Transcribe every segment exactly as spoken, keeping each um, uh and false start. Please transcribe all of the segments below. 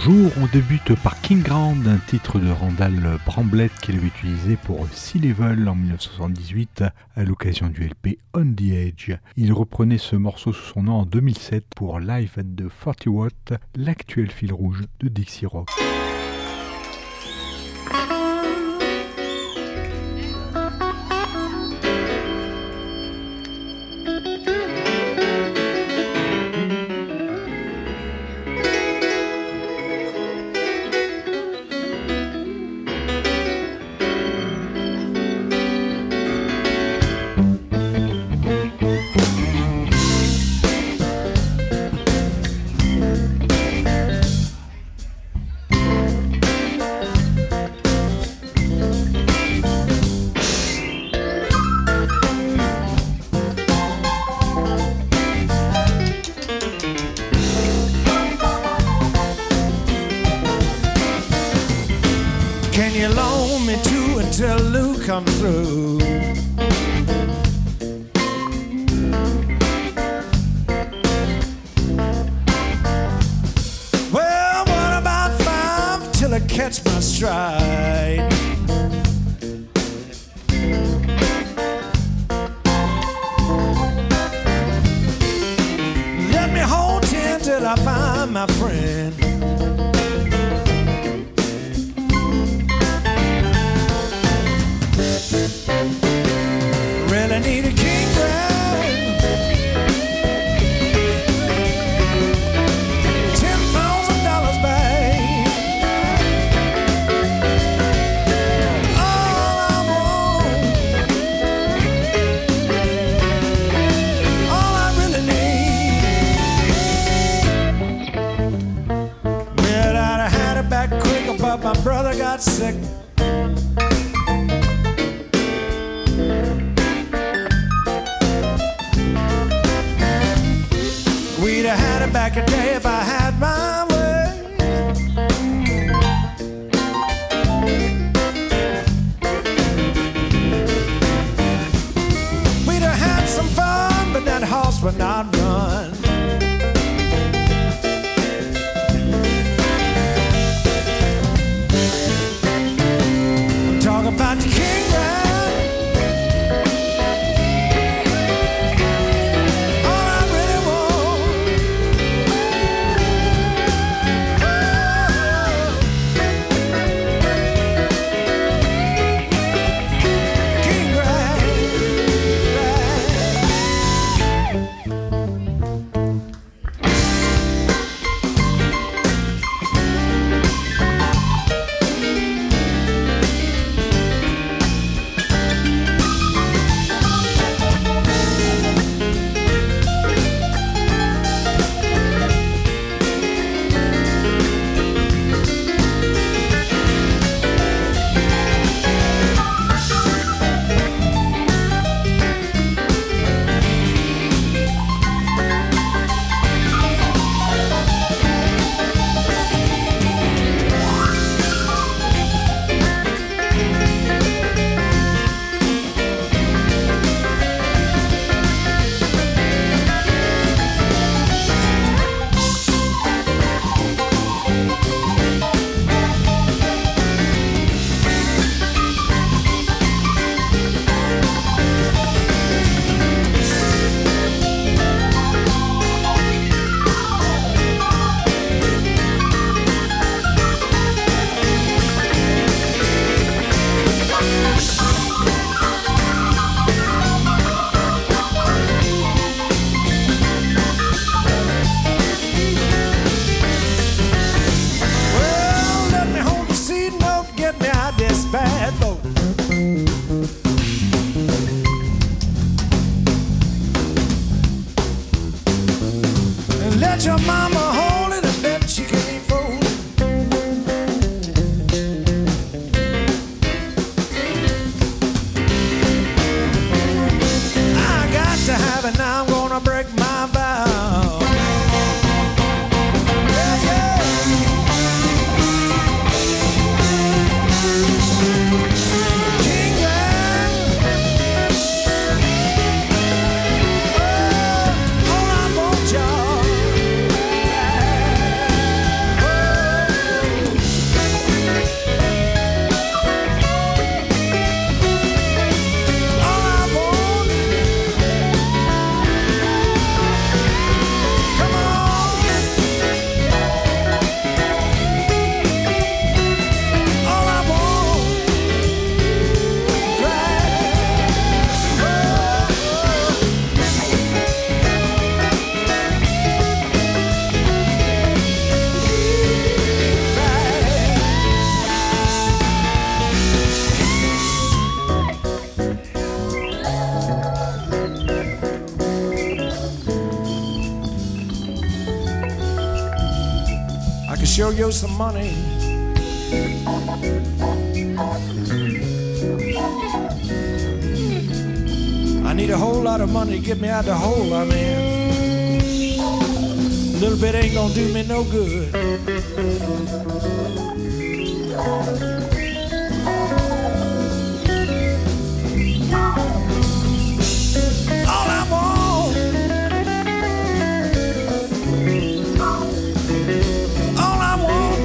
Bonjour, on débute par King Grand, un titre de Randall Bramblett qu'il avait utilisé pour Sea Level en dix-neuf cent soixante-dix-huit à l'occasion du L P On the Edge. Il reprenait ce morceau sous son nom en deux mille sept pour Live at the forty watt, l'actuel fil rouge de Dixie Rock. Come through. Well, what about five till I catch my stride? Let me hold ten till I find my friend. Really need a king bride. Ten thousand dollars back. All I want, all I really need. Well, I'd have had it back quicker, but my brother got sick. We'd have had it back a day if I had my way. We'd have had some fun, but that horse would not run. I'm talking about the king ride. Let your mama hold it and bet she can't fold it. I got to have it now, I'm gonna break my vow. Yeah, yeah. show you some money. I need a whole lot of money to get me out the hole I'm in. A little bit ain't gonna do me no good. All I want, all I want,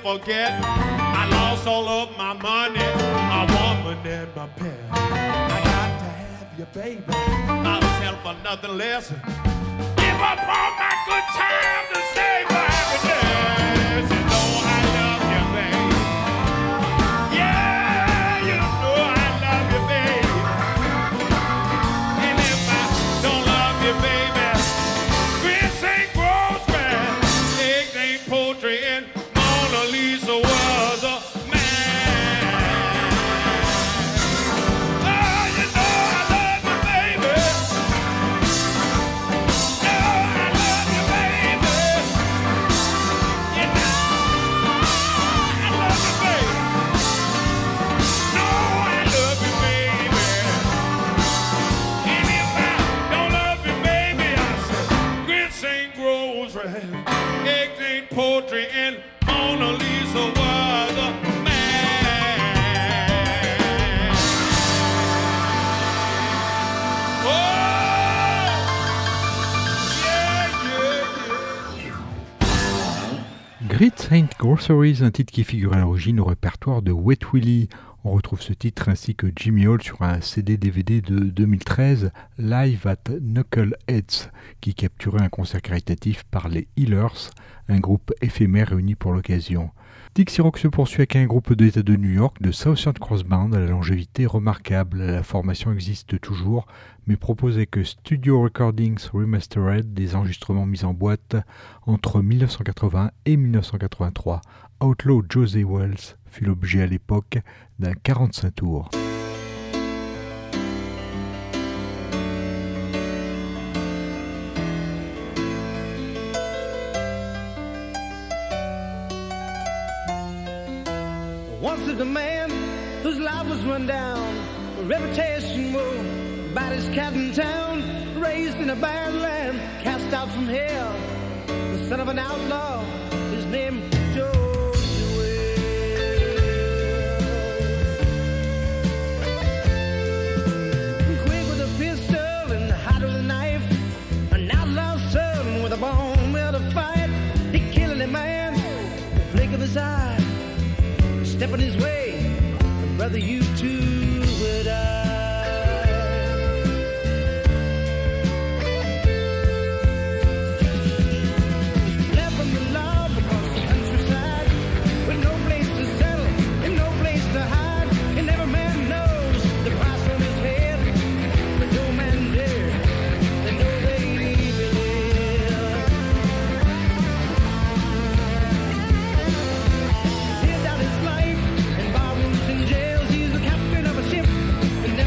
forget. I lost all of my money, my woman and my pet. I got to have you, baby. I'll settle for nothing less. Give up all my good time to save my happiness. You know I love you, baby. Yeah, you know I love you, baby. And if I don't love you, baby, grits ain't grocery, eggs ain't poultry, and Mona Lisa was a man. Oh, you know I love you, baby. No, I love you, baby. You know I love you, baby. No, I love you, baby. And if I don't love you, baby, I said grits ain't grocery, eggs ain't poultry, and Mona Lisa was a man. Oh, yeah, yeah, yeah. Grits Ain't Groceries, un titre qui figure à l'origine au répertoire de Wet Willie. On retrouve ce titre ainsi que Jimmy Hall sur un C D D V D de deux mille treize, Live at Knuckleheads, qui capturait un concert caritatif par les Healers, un groupe éphémère réuni pour l'occasion. Dixie Rock se poursuit avec un groupe de l'État de New York, de Southern Cross Band, à la longévité remarquable. La formation existe toujours, mais propose avec Studio Recordings Remastered des enregistrements mis en boîte entre dix-neuf cent quatre-vingts et dix-neuf cent quatre-vingt-trois. Outlaw Josey Wells fut l'objet à l'époque d'un quarante-cinq tours. Once lived a man whose life was run down, a reputation woe about his cat in town, raised in a bad land, cast out from hell, the son of an outlaw, his name Josey Wells. Quick with a pistol and hot with a knife, an outlaw son with a bone will to fight. He killed a man, the blink of his eye. Step on his way, and brother, you too would I. Left from the law across the countryside, with no place to settle and no place to hide, and every man knows the price on his head, but no man dare, they know they leave it there. Lived out his life in jails, he's the captain of a ship, and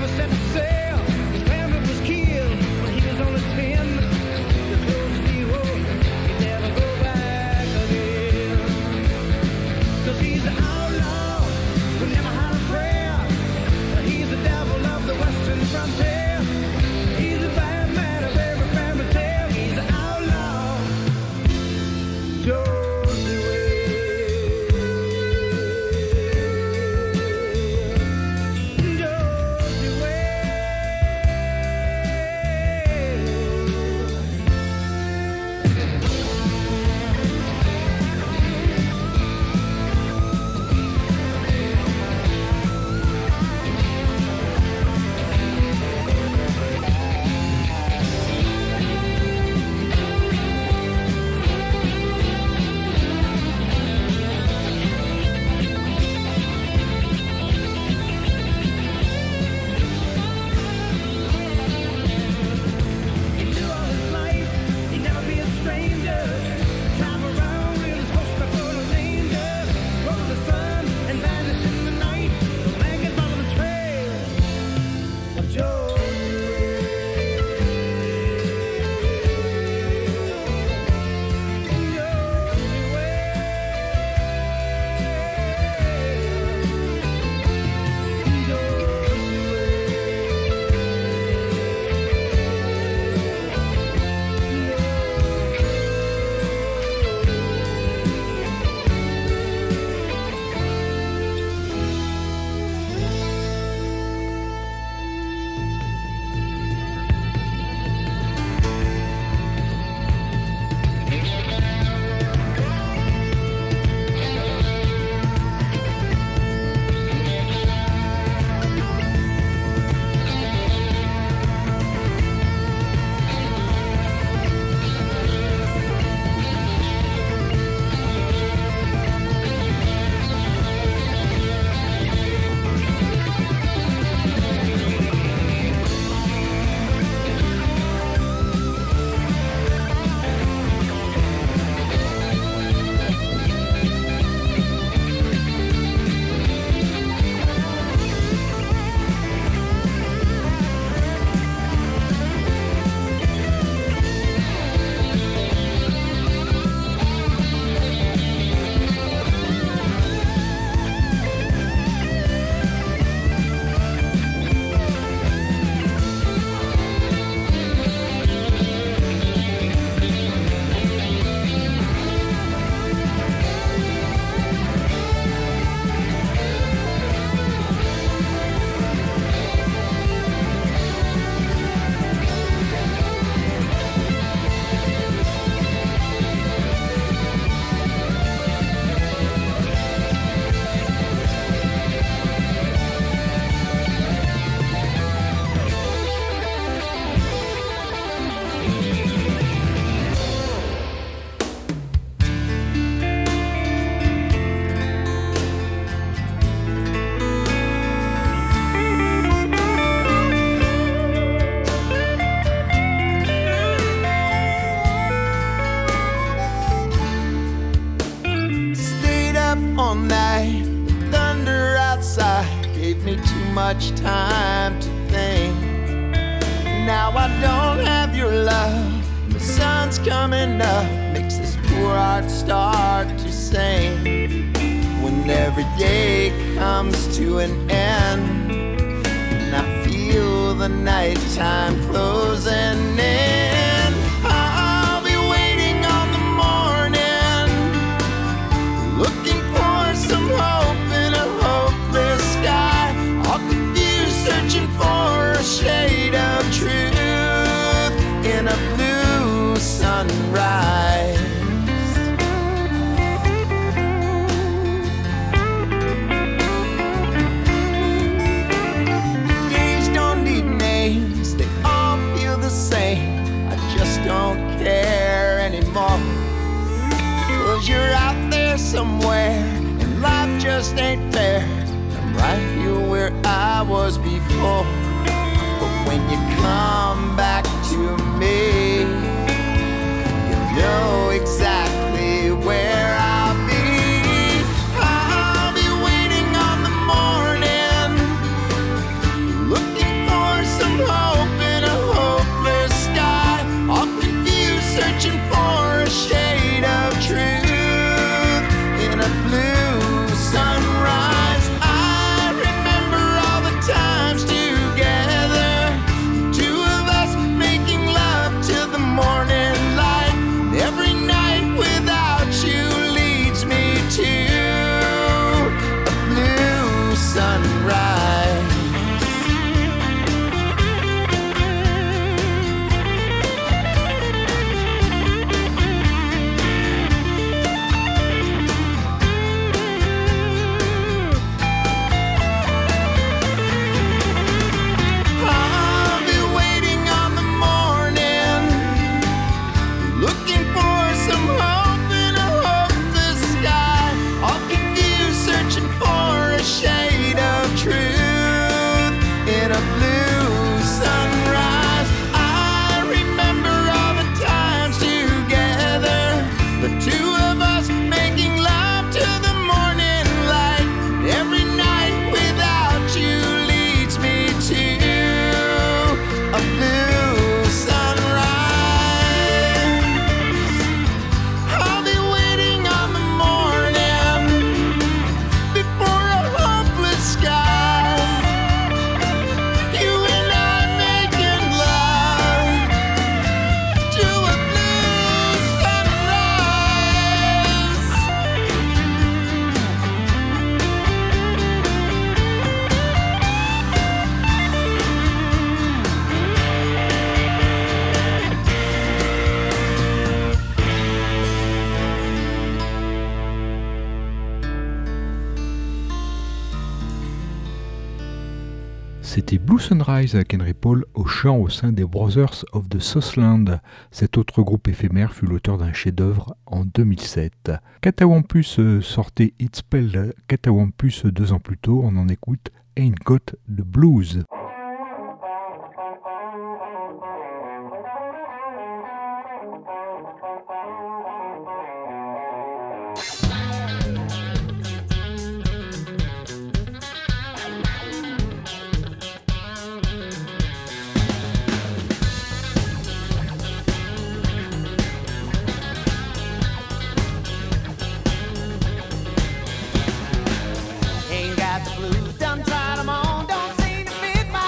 much time to think. Now I don't have your love. The sun's coming up, makes this poor heart start to sing. When every day comes to an end, and I feel the nighttime closing in, I'll be waiting on the morning, looking for some hope in a hopeless sky. All confused, searching for a shade of truth in a blue sunrise. Days don't need names, they all feel the same. I just don't care anymore, 'cause you're out there somewhere and life just ain't fair. I'm right here where I was before, but when you come back to me, you know exactly where I'll be. I'll be waiting on the morning, looking for some hope in a hopeless sky. All confused, searching for a shade of truth in a blue sunrise. I remember all the times together, two of us making love till the morning light. Every night without you leads me to a blue sunrise. I'll be waiting on the morning, looking for some hope in a hopeless sky. All confused, searching for a shade of truth in a blue sunrise. I remember all the times together, the two of us making love till the morning light. Every night without you leads me to a blue sunrise. I'll be waiting on the morning before a hopeless sky. You and I making love to a blue sunrise. C'était Blue Sunrise avec Henry Paul au chant au sein des Brothers of the Southland. Cet autre groupe éphémère fut l'auteur d'un chef-d'œuvre en deux mille sept. Catawampus euh, sortait It's Spelled Catawampus deux ans plus tôt. On en écoute Ain't Got the Blues. Ain't got the blues, done tried 'em on, don't seem to fit my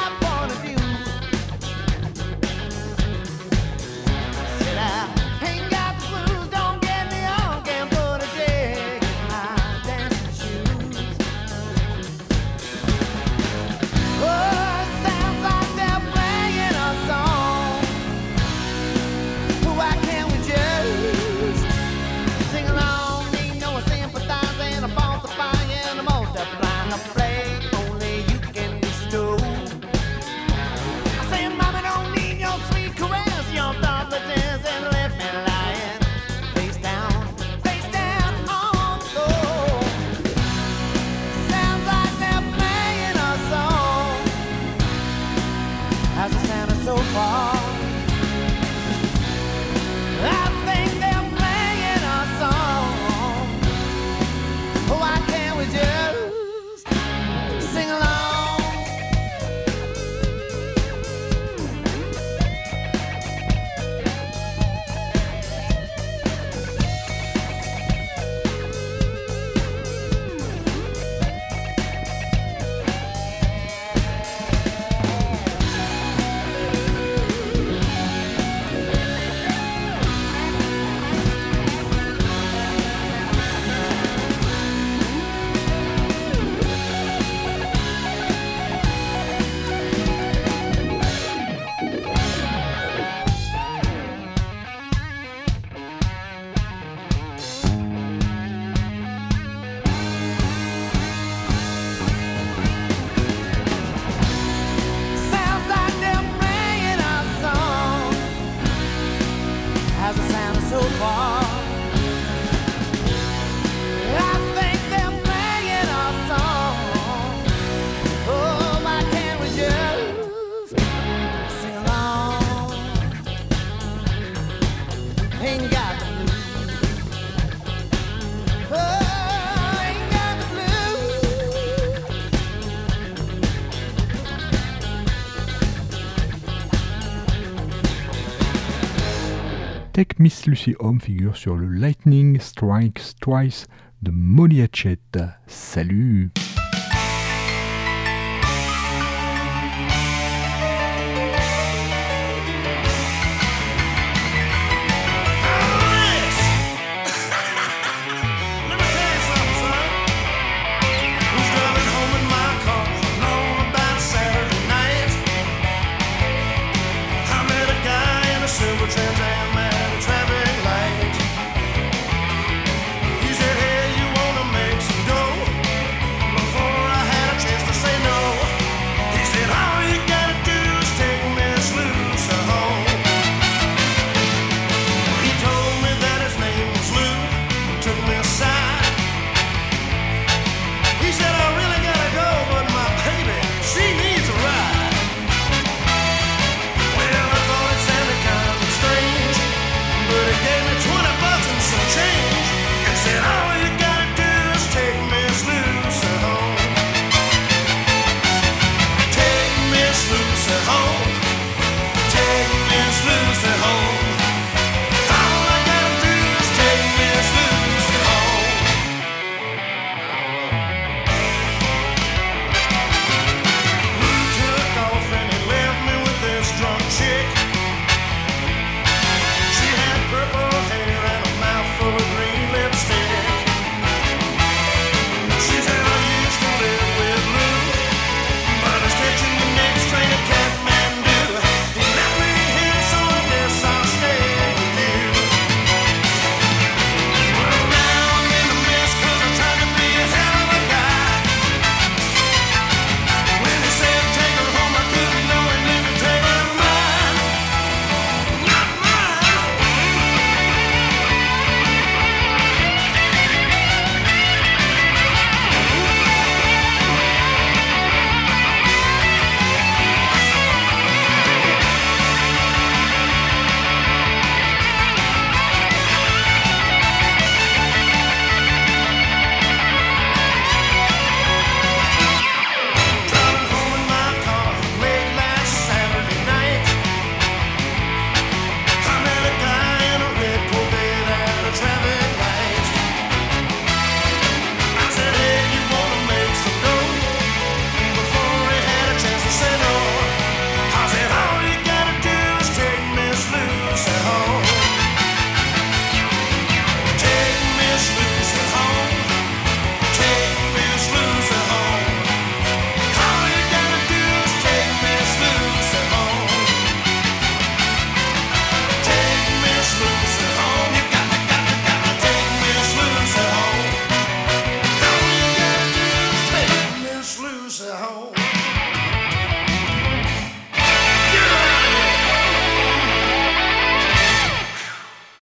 ain't got the blues. Oh, ain't got the Take Miss Lucy Home figure sur le Lightning Strikes Twice de Molly Hatchet. Salut!